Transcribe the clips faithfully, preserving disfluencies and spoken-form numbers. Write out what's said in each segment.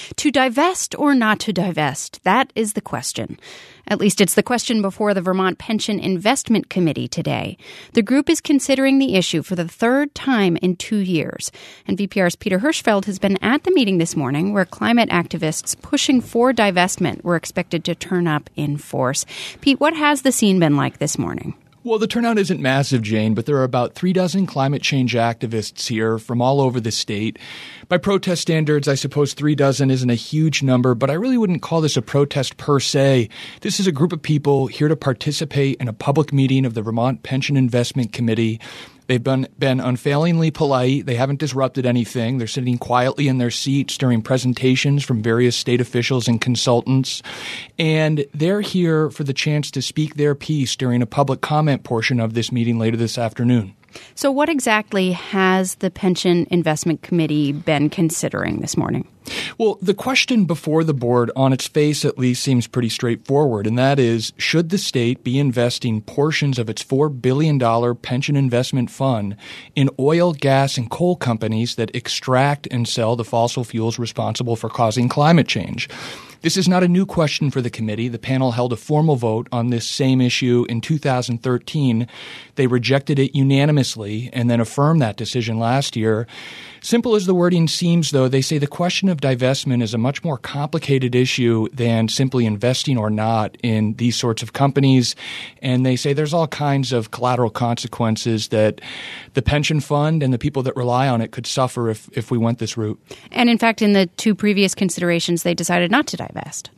To divest or not to divest? That is the question. At least it's the question before the Vermont Pension Investment Committee today. The group is considering the issue for the third time in two years. And V P R's Peter Hirschfeld has been at the meeting this morning where climate activists pushing for divestment were expected to turn up in force. Pete, what has the scene been like this morning? Well, the turnout isn't massive, Jane, but there are about three dozen climate change activists here from all over the state. By protest standards, I suppose three dozen isn't a huge number, but I really wouldn't call this a protest per se. This is a group of people here to participate in a public meeting of the Vermont Pension Investment Committee. They've been, been unfailingly polite. They haven't disrupted anything. They're sitting quietly in their seats during presentations from various state officials and consultants. And they're here for the chance to speak their piece during a public comment portion of this meeting later this afternoon. So what exactly has the Pension Investment Committee been considering this morning? Well, the question before the board, on its face at least, seems pretty straightforward, and that is, should the state be investing portions of its four billion dollars pension investment fund in oil, gas, and coal companies that extract and sell the fossil fuels responsible for causing climate change? This is not a new question for the committee. The panel held a formal vote on this same issue in two thousand thirteen. They rejected it unanimously and then affirmed that decision last year. Simple as the wording seems, though, they say the question of divestment is a much more complicated issue than simply investing or not in these sorts of companies. And they say there's all kinds of collateral consequences that the pension fund and the people that rely on it could suffer if, if we went this route. And in fact, in the two previous considerations, they decided not to divest.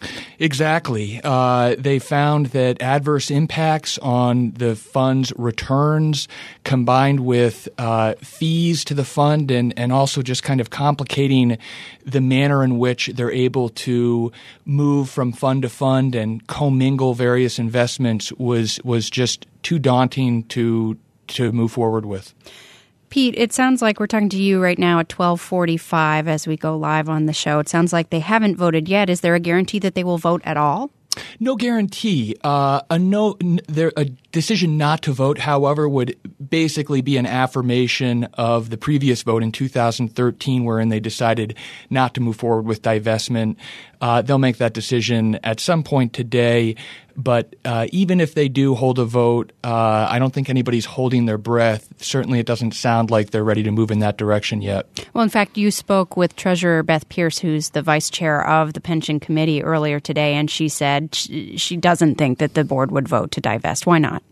Exactly. Uh, they found that adverse impacts on the fund's returns combined with uh, fees to the fund and, and also just kind of complicating the manner in which they're able to move from fund to fund and commingle various investments was was just too daunting to to move forward with. Pete, it sounds like we're talking to you right now at twelve forty-five as we go live on the show. It sounds like they haven't voted yet. Is there a guarantee that they will vote at all? No guarantee. Uh, a no, n- there, a decision not to vote, however, would basically be an affirmation of the previous vote in two thousand thirteen, wherein they decided not to move forward with divestment. Uh, they'll make that decision at some point today. But uh, even if they do hold a vote, uh, I don't think anybody's holding their breath. Certainly it doesn't sound like they're ready to move in that direction yet. Well, in fact, you spoke with Treasurer Beth Pierce, who's the vice chair of the Pension Committee, earlier today, and she said she, she doesn't think that the board would vote to divest. Why not?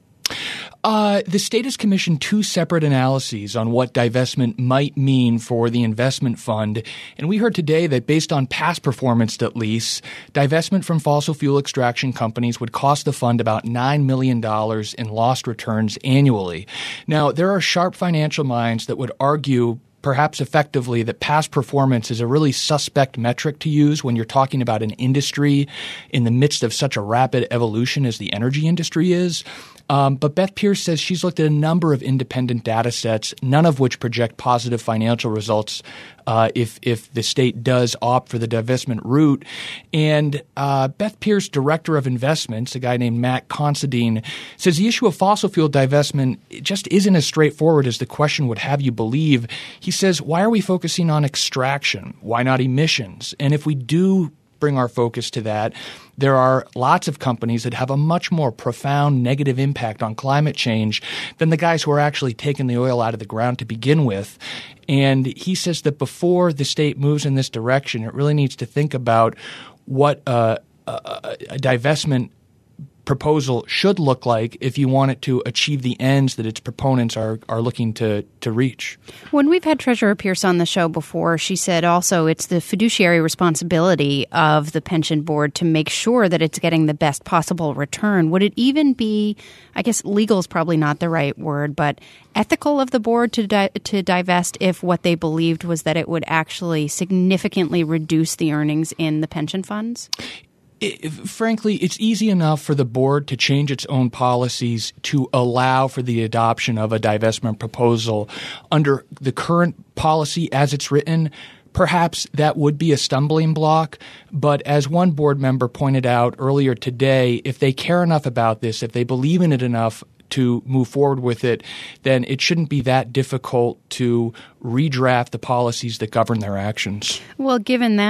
Uh, the state has commissioned two separate analyses on what divestment might mean for the investment fund. And we heard today that based on past performance, at least, divestment from fossil fuel extraction companies would cost the fund about nine million dollars in lost returns annually. Now, there are sharp financial minds that would argue perhaps effectively that past performance is a really suspect metric to use when you're talking about an industry in the midst of such a rapid evolution as the energy industry is. Um, but Beth Pierce says she's looked at a number of independent data sets, none of which project positive financial results uh, if if the state does opt for the divestment route. And uh, Beth Pierce, director of investments, a guy named Matt Considine, says the issue of fossil fuel divestment just isn't as straightforward as the question would have you believe. He says, why are we focusing on extraction? Why not emissions? And if we do bring our focus to that, there are lots of companies that have a much more profound negative impact on climate change than the guys who are actually taking the oil out of the ground to begin with. And he says that before the state moves in this direction, it really needs to think about what uh, a, a divestment proposal should look like if you want it to achieve the ends that its proponents are are looking to to reach. When we've had Treasurer Pierce on the show before, she said also it's the fiduciary responsibility of the pension board to make sure that it's getting the best possible return. Would it even be, I guess legal is probably not the right word, but ethical of the board to di- to divest if what they believed was that it would actually significantly reduce the earnings in the pension funds? It, frankly, it's easy enough for the board to change its own policies to allow for the adoption of a divestment proposal. Under the current policy as it's written, perhaps that would be a stumbling block. But as one board member pointed out earlier today, if they care enough about this, if they believe in it enough to move forward with it, then it shouldn't be that difficult to redraft the policies that govern their actions. Well, given that,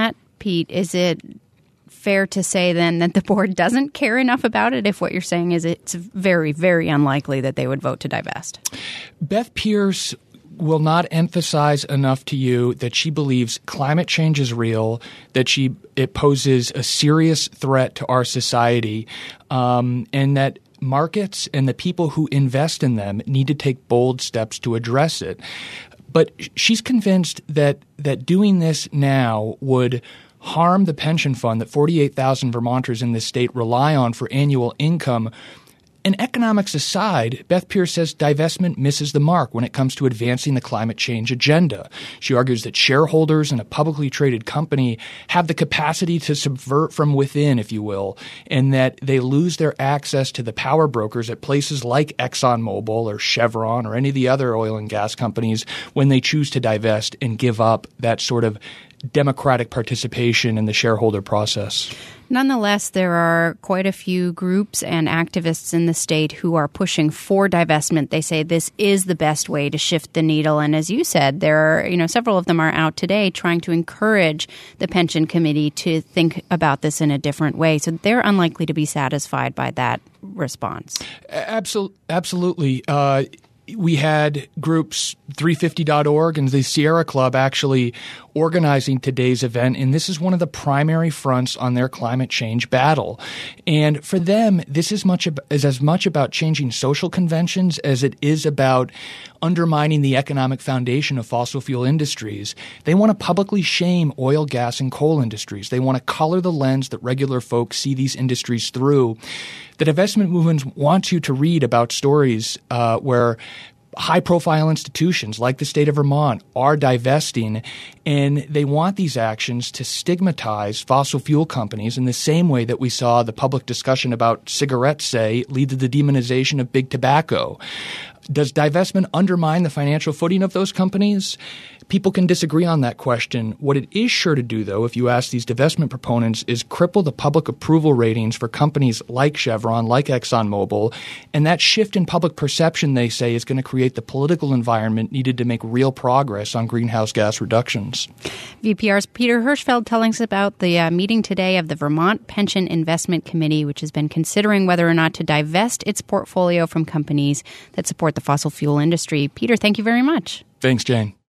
Pete, is it fair to say then that the board doesn't care enough about it if what you're saying is it's very, very unlikely that they would vote to divest? Beth Pearce will not emphasize enough to you that she believes climate change is real, that she it poses a serious threat to our society, um, and that markets and the people who invest in them need to take bold steps to address it. But she's convinced that that doing this now would harm the pension fund that forty-eight thousand Vermonters in this state rely on for annual income. And economics aside, Beth Pearce says divestment misses the mark when it comes to advancing the climate change agenda. She argues that shareholders in a publicly traded company have the capacity to subvert from within, if you will, and that they lose their access to the power brokers at places like ExxonMobil or Chevron or any of the other oil and gas companies when they choose to divest and give up that sort of democratic participation in the shareholder process. Nonetheless, there are quite a few groups and activists in the state who are pushing for divestment. They say this is the best way to shift the needle. And as you said, there are, you know, several of them are out today trying to encourage the pension committee to think about this in a different way. So they're unlikely to be satisfied by that response. Absolutely. Absolutely. Uh, we had groups three fifty dot org and the Sierra Club actually organizing today's event, and this is one of the primary fronts on their climate change battle. And for them, this is much ab- is as much about changing social conventions as it is about undermining the economic foundation of fossil fuel industries. They want to publicly shame oil, gas, and coal industries. They want to color the lens that regular folks see these industries through. The divestment movement wants you to read about stories uh, where high-profile institutions like the state of Vermont are divesting, and they want these actions to stigmatize fossil fuel companies in the same way that we saw the public discussion about cigarettes, say, lead to the demonization of big tobacco. Does divestment undermine the financial footing of those companies? People can disagree on that question. What it is sure to do, though, if you ask these divestment proponents, is cripple the public approval ratings for companies like Chevron, like ExxonMobil, and that shift in public perception, they say, is going to create the political environment needed to make real progress on greenhouse gas reductions. V P R's Peter Hirschfeld telling us about the uh, meeting today of the Vermont Pension Investment Committee, which has been considering whether or not to divest its portfolio from companies that support the fossil fuel industry. Peter, thank you very much. Thanks, Jane.